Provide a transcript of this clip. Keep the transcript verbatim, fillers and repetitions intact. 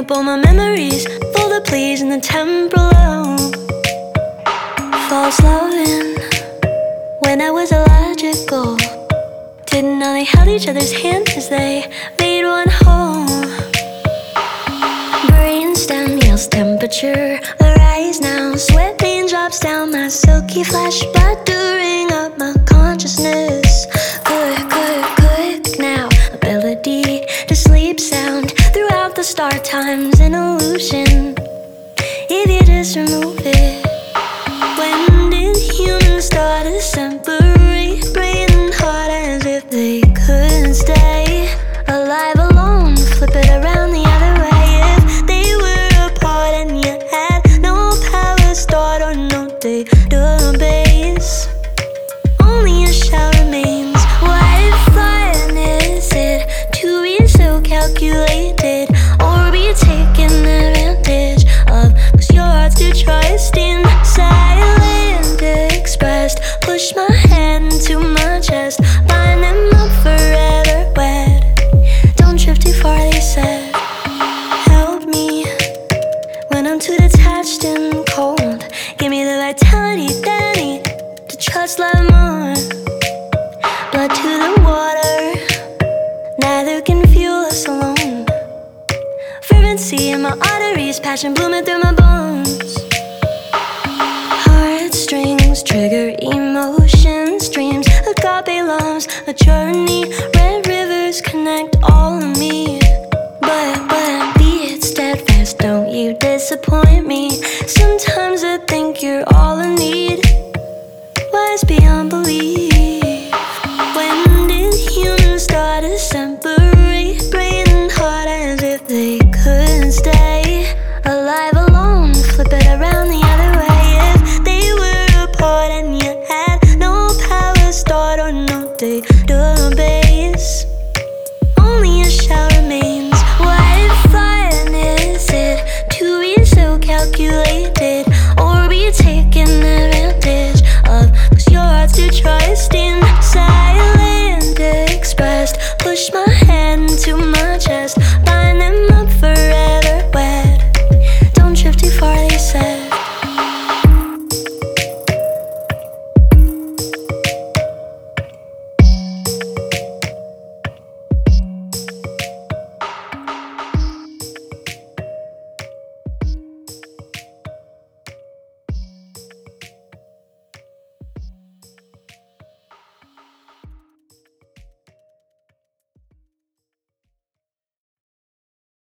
up all my memories for the pleas in the temporal. False loving when I was illogical. Didn't know they held each other's hands as they made one whole. Brainstem yells temperature, arise now. Sweat rain drops down my silky flesh, battering up my consciousness. Quick, quick, quick now. Ability to sleep sound throughout the star time's an illusion. If you just remove it. When did humans start to separate brain and heart as if they couldn't stay alive alone? Flip it around the other way. If they were apart and you had no power start or no database, only a shell remains. What fun is it to be so calculated or be taken advantage of? Cause your heart's to trust in silent expressed. Push my hand into my chest, bind them up forever wet. Don't drift too far, they said. Help me when I'm too detached and cold. Give me the vitality that I need to trust love more. Blood to the water, neither can fuel us alone. Fervency in my arteries, passion blooming through my